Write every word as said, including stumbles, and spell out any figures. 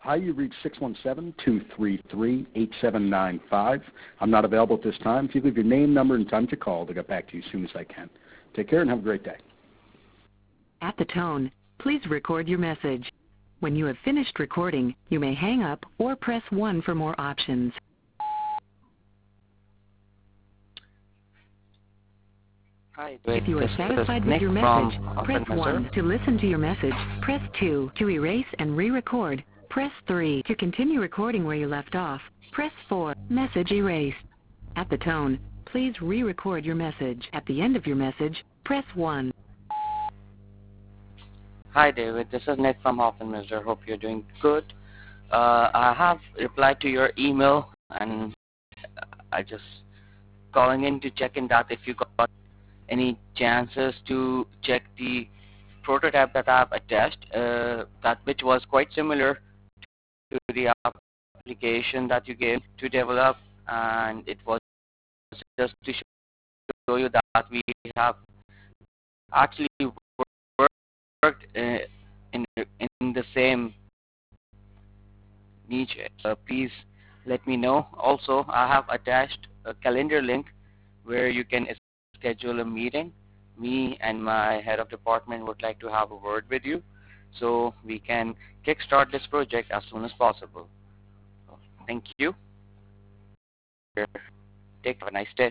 Hi, you reached six one seven, two three three, eight seven nine five. I'm not available at this time. If you leave your name, number, and time to call, I'll get back to you as soon as I can. Take care and have a great day. At the tone, please record your message. When you have finished recording, you may hang up or press one for more options. Hi, if you are satisfied with Nick your message, press one. To listen to your message, press two. To erase and re-record, press three. To continue recording where you left off, press four. Message erased. At the tone, please re-record your message. At the end of your message, press one. Hi, David. This is Nick from Hoffman Mister. Hope you're doing good. Uh, I have replied to your email, and I just calling in to check in that if you got any chances to check the prototype that I've attached, uh, that which was quite similar to the application that you gave to develop, and it was just to show you that we have actually worked uh, in in the same niche. Uh, please let me know. Also, I have attached a calendar link where you can schedule a meeting. Me and my head of department would like to have a word with you so we can kickstart this project as soon as possible. Thank you. Take have a nice day.